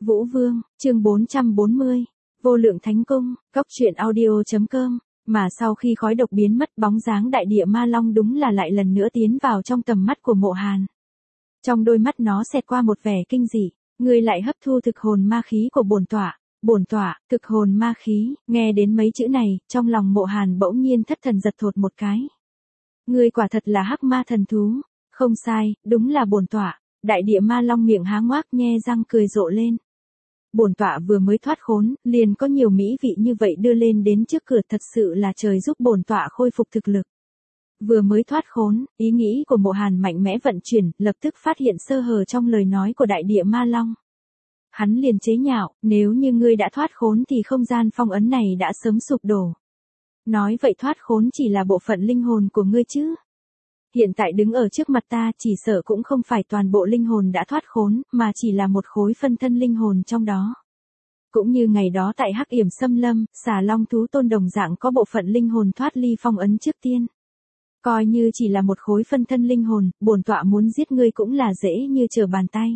Vũ Vương, chương 440, Vô Lượng Thánh Cung, Cốc truyện audio.com, mà sau khi khói độc biến mất bóng dáng đại địa ma long đúng là lại lần nữa tiến vào trong tầm mắt của Mộ Hàn. Trong đôi mắt nó xẹt qua một vẻ kinh dị, ngươi lại hấp thu thực hồn ma khí của bổn tọa, thực hồn ma khí, nghe đến mấy chữ này, trong lòng Mộ Hàn bỗng nhiên thất thần giật thột một cái. Ngươi quả thật là hắc ma thần thú, không sai, đúng là bổn tọa. Đại địa ma long miệng há ngoác nhe răng cười rộ lên. Bổn tọa vừa mới thoát khốn, liền có nhiều mỹ vị như vậy đưa lên đến trước cửa, thật sự là trời giúp bổn tọa khôi phục thực lực. Vừa mới thoát khốn, ý nghĩ của Mộ Hàn mạnh mẽ vận chuyển, lập tức phát hiện sơ hở trong lời nói của đại địa ma long. Hắn liền chế nhạo, nếu như ngươi đã thoát khốn thì không gian phong ấn này đã sớm sụp đổ. Nói vậy thoát khốn chỉ là bộ phận linh hồn của ngươi chứ? Hiện tại đứng ở trước mặt ta chỉ sợ cũng không phải toàn bộ linh hồn đã thoát khốn, mà chỉ là một khối phân thân linh hồn trong đó. Cũng như ngày đó tại Hắc Yểm Xâm Lâm, Xà Long Thú Tôn đồng dạng có bộ phận linh hồn thoát ly phong ấn trước tiên. Coi như chỉ là một khối phân thân linh hồn, bổn tọa muốn giết ngươi cũng là dễ như trở bàn tay.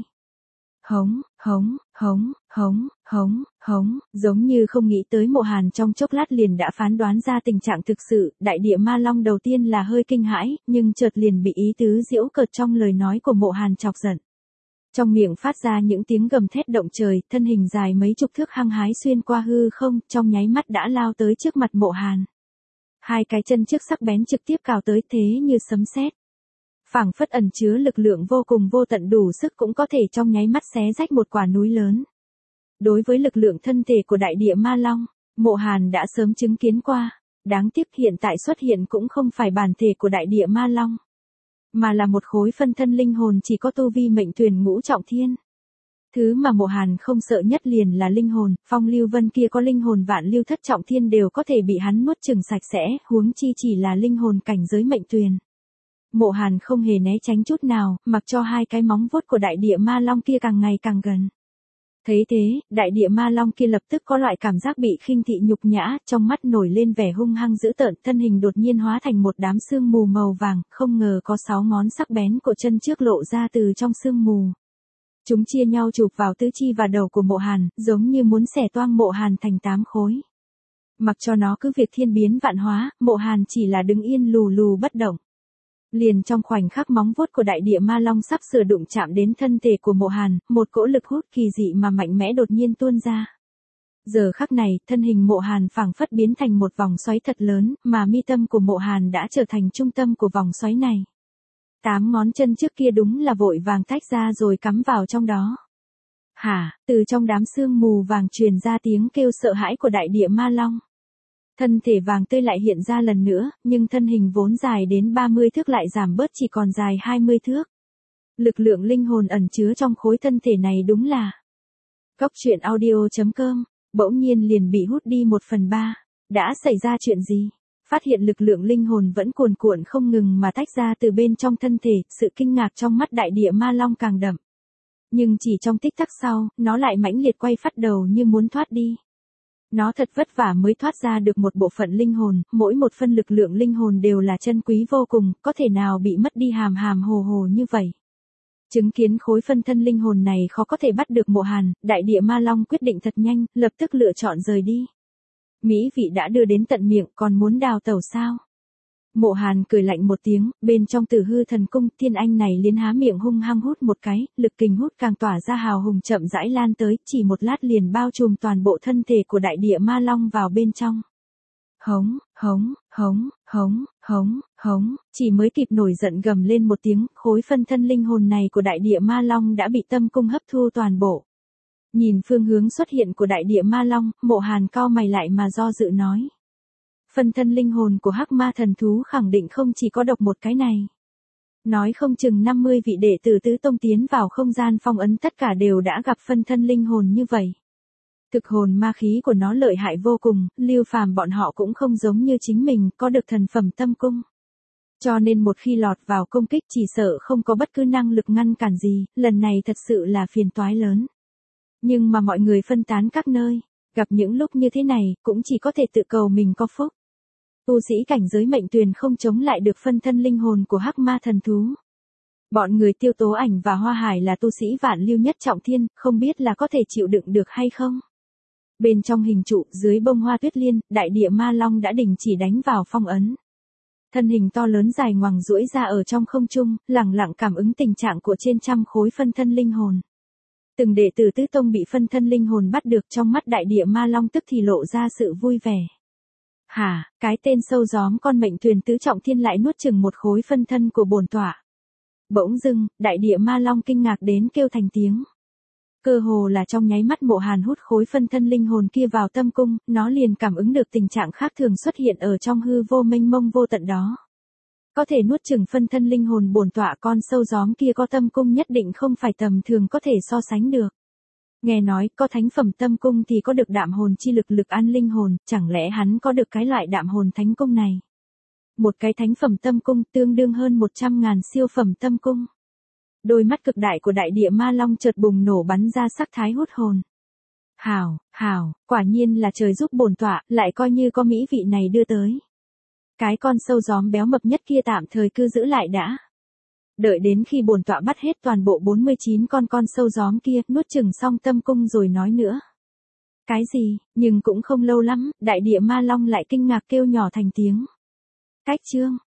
Hống, giống như không nghĩ tới Mộ Hàn trong chốc lát liền đã phán đoán ra tình trạng thực sự, đại địa ma long đầu tiên là hơi kinh hãi, nhưng chợt liền bị ý tứ giễu cợt trong lời nói của Mộ Hàn chọc giận. Trong miệng phát ra những tiếng gầm thét động trời, thân hình dài mấy chục thước hăng hái xuyên qua hư không, trong nháy mắt đã lao tới trước mặt Mộ Hàn. Hai cái chân trước sắc bén trực tiếp cào tới thế như sấm sét. Phảng phất ẩn chứa lực lượng vô cùng vô tận đủ sức cũng có thể trong nháy mắt xé rách một quả núi lớn. Đối với lực lượng thân thể của đại địa ma long, Mộ Hàn đã sớm chứng kiến qua, đáng tiếc hiện tại xuất hiện cũng không phải bản thể của đại địa ma long, mà là một khối phân thân linh hồn chỉ có tu vi mệnh tuyển ngũ trọng thiên. Thứ mà Mộ Hàn không sợ nhất liền là linh hồn, Phong Lưu Vân kia có linh hồn vạn lưu thất trọng thiên đều có thể bị hắn nuốt chửng sạch sẽ, huống chi chỉ là linh hồn cảnh giới mệnh tuyển. Mộ Hàn không hề né tránh chút nào, mặc cho hai cái móng vuốt của đại địa ma long kia càng ngày càng gần. Thấy thế, đại địa ma long kia lập tức có loại cảm giác bị khinh thị nhục nhã, trong mắt nổi lên vẻ hung hăng dữ tợn, thân hình đột nhiên hóa thành một đám sương mù màu vàng, không ngờ có 6 ngón sắc bén của chân trước lộ ra từ trong sương mù. Chúng chia nhau chụp vào tứ chi và đầu của Mộ Hàn, giống như muốn xẻ toang Mộ Hàn thành 8 khối. Mặc cho nó cứ việc thiên biến vạn hóa, Mộ Hàn chỉ là đứng yên lù lù bất động. Liền trong khoảnh khắc móng vuốt của đại địa ma long sắp sửa đụng chạm đến thân thể của Mộ Hàn, một cỗ lực hút kỳ dị mà mạnh mẽ đột nhiên tuôn ra. Giờ khắc này, thân hình Mộ Hàn phảng phất biến thành một vòng xoáy thật lớn, mà mi tâm của Mộ Hàn đã trở thành trung tâm của vòng xoáy này. 8 ngón chân trước kia đúng là vội vàng tách ra rồi cắm vào trong đó. Hả, từ trong đám sương mù vàng truyền ra tiếng kêu sợ hãi của đại địa ma long. Thân thể vàng tươi lại hiện ra lần nữa, nhưng thân hình vốn dài đến 30 thước lại giảm bớt chỉ còn dài 20 thước. Lực lượng linh hồn ẩn chứa trong khối thân thể này đúng là Cốc truyện audio.com, bỗng nhiên liền bị hút đi 1/3. Đã xảy ra chuyện gì? Phát hiện lực lượng linh hồn vẫn cuồn cuộn không ngừng mà tách ra từ bên trong thân thể, sự kinh ngạc trong mắt đại địa ma long càng đậm. Nhưng chỉ trong tích tắc sau, nó lại mãnh liệt quay phắt đầu như muốn thoát đi. Nó thật vất vả mới thoát ra được một bộ phận linh hồn, mỗi một phân lực lượng linh hồn đều là chân quý vô cùng, có thể nào bị mất đi hàm hàm hồ hồ như vậy. Chứng kiến khối phân thân linh hồn này khó có thể bắt được Mộ Hàn, đại địa ma long quyết định thật nhanh, lập tức lựa chọn rời đi. Mỹ vị đã đưa đến tận miệng, còn muốn đào tẩu sao? Mộ Hàn cười lạnh một tiếng, bên trong Tử Hư Thần Cung, Thiên Anh này liền há miệng hung hăng hút một cái, lực kình hút càng tỏa ra hào hùng chậm rãi lan tới, chỉ một lát liền bao trùm toàn bộ thân thể của đại địa ma long vào bên trong. Hống, chỉ mới kịp nổi giận gầm lên một tiếng, khối phân thân linh hồn này của đại địa ma long đã bị tâm cung hấp thu toàn bộ. Nhìn phương hướng xuất hiện của đại địa ma long, Mộ Hàn cau mày lại mà do dự nói. Phân thân linh hồn của hắc ma thần thú khẳng định không chỉ có độc một cái này. Nói không chừng 50 vị đệ tử tứ tông tiến vào không gian phong ấn tất cả đều đã gặp phân thân linh hồn như vậy. Thực hồn ma khí của nó lợi hại vô cùng, Lưu Phàm bọn họ cũng không giống như chính mình, có được thần phẩm tâm cung. Cho nên một khi lọt vào công kích chỉ sợ không có bất cứ năng lực ngăn cản gì, lần này thật sự là phiền toái lớn. Nhưng mà mọi người phân tán các nơi, gặp những lúc như thế này, cũng chỉ có thể tự cầu mình có phúc. Tu sĩ cảnh giới mệnh tuyền không chống lại được phân thân linh hồn của hắc ma thần thú. Bọn người Tiêu Tố Ảnh và Hoa Hải là tu sĩ vạn lưu nhất trọng thiên, không biết là có thể chịu đựng được hay không. Bên trong hình trụ, dưới bông hoa tuyết liên, đại địa ma long đã đình chỉ đánh vào phong ấn. Thân hình to lớn dài ngoằng duỗi ra ở trong không trung, lẳng lặng cảm ứng tình trạng của trên trăm khối phân thân linh hồn. Từng đệ tử tứ tông bị phân thân linh hồn bắt được, trong mắt đại địa ma long tức thì lộ ra sự vui vẻ. Hả, cái tên sâu gióm con mệnh thuyền tứ trọng thiên lại nuốt chừng một khối phân thân của bổn tọa. Bỗng dưng, đại địa ma long kinh ngạc đến kêu thành tiếng. Cơ hồ là trong nháy mắt Mộ Hàn hút khối phân thân linh hồn kia vào tâm cung, nó liền cảm ứng được tình trạng khác thường xuất hiện ở trong hư vô mênh mông vô tận đó. Có thể nuốt chửng phân thân linh hồn bổn tọa, con sâu gióm kia có tâm cung nhất định không phải tầm thường có thể so sánh được. Nghe nói, có thánh phẩm tâm cung thì có được đạm hồn chi lực lực an linh hồn, chẳng lẽ hắn có được cái loại đạm hồn thánh cung này? Một cái thánh phẩm tâm cung tương đương hơn 100.000 siêu phẩm tâm cung. Đôi mắt cực đại của đại địa ma long chợt bùng nổ bắn ra sắc thái hút hồn. Hảo, quả nhiên là trời giúp bổn tọa, lại coi như có mỹ vị này đưa tới. Cái con sâu gióm béo mập nhất kia tạm thời cứ giữ lại đã. Đợi đến khi bổn tọa bắt hết toàn bộ 49 con sâu gióm kia, nuốt chửng xong tâm cung rồi nói nữa. Cái gì, nhưng cũng không lâu lắm, đại địa ma long lại kinh ngạc kêu nhỏ thành tiếng. Cách chương.